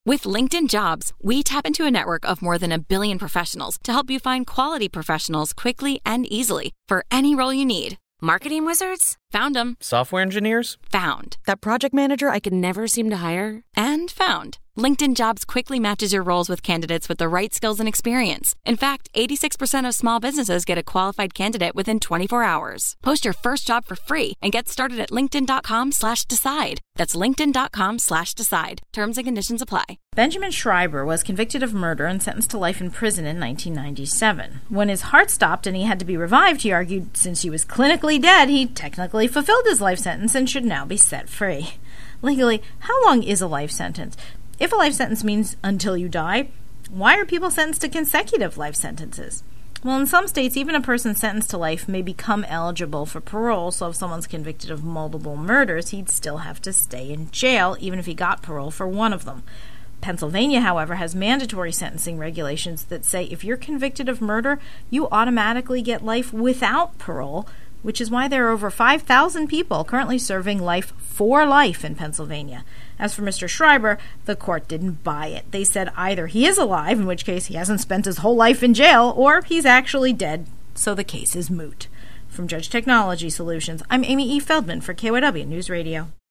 With LinkedIn Jobs, we tap into a network of more than 1 billion professionals to help you find quality professionals quickly and easily for any role you need. Marketing wizards? Found them. Software engineers? Found. That project manager I could never seem to hire? And found. LinkedIn Jobs quickly matches your roles with candidates with the right skills and experience. In fact, 86% of small businesses get a qualified candidate within 24 hours. Post your first job for free and get started at linkedin.com/decide. That's linkedin.com/decide. Terms and conditions apply. Benjamin Schreiber was convicted of murder and sentenced to life in prison in 1997. When his heart stopped and he had to be revived, he argued since he was clinically dead, he technically fulfilled his life sentence and should now be set free. Legally, how long is a life sentence? If a life sentence means until you die, why are people sentenced to consecutive life sentences? Well, in some states, even a person sentenced to life may become eligible for parole, so if someone's convicted of multiple murders, he'd still have to stay in jail, even if he got parole for one of them. Pennsylvania, however, has mandatory sentencing regulations that say if you're convicted of murder, you automatically get life without parole, which is why there are over 5,000 people currently serving life for life in Pennsylvania. As for Mr. Schreiber, the court didn't buy it. They said either he is alive, in which case he hasn't spent his whole life in jail, or he's actually dead, so the case is moot. From Judge Technology Solutions, I'm Amy E. Feldman for KYW News Radio.